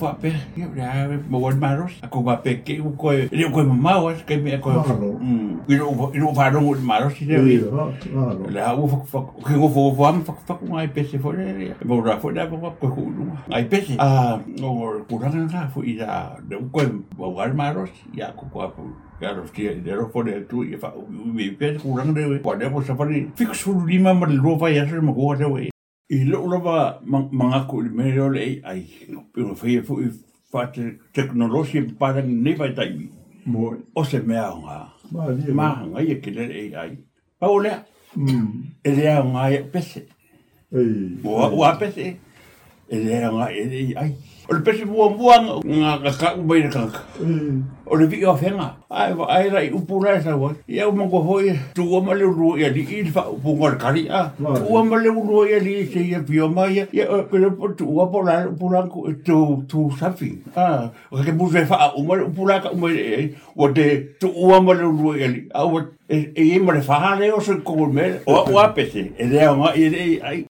fa pe ya mo wan maros ako ba pe ke ko ele ko mama was ke me ko ino fa no maros ni la u fa ke go fo am fa ngai pe se fo le mo ra fo da ko ko ngai pe se o kurang na fo ida de ko wan maros ya ko Claro, de lo pone tú y me piensas curando de podemos hacer fixo lima mal lo va a hacer me gusta güey y lo va mangaku medio le ai pero fue tecnologia para ni vai tai o se me ha ngai que le ai paula ele é pese o pese ele é ai o pese buang nga ka ubai ka o le vi ofenga ai rai upura sa wa ia mo ko hoi tu o male ru ia di il fa pungor kari o male ru ia li se ia bioma ia pero tu o pola pulanku tu safi o ke bu fa o male pulaka o male o de tu o male ru ia li o e mo le fa le o se ko me o apese ele ai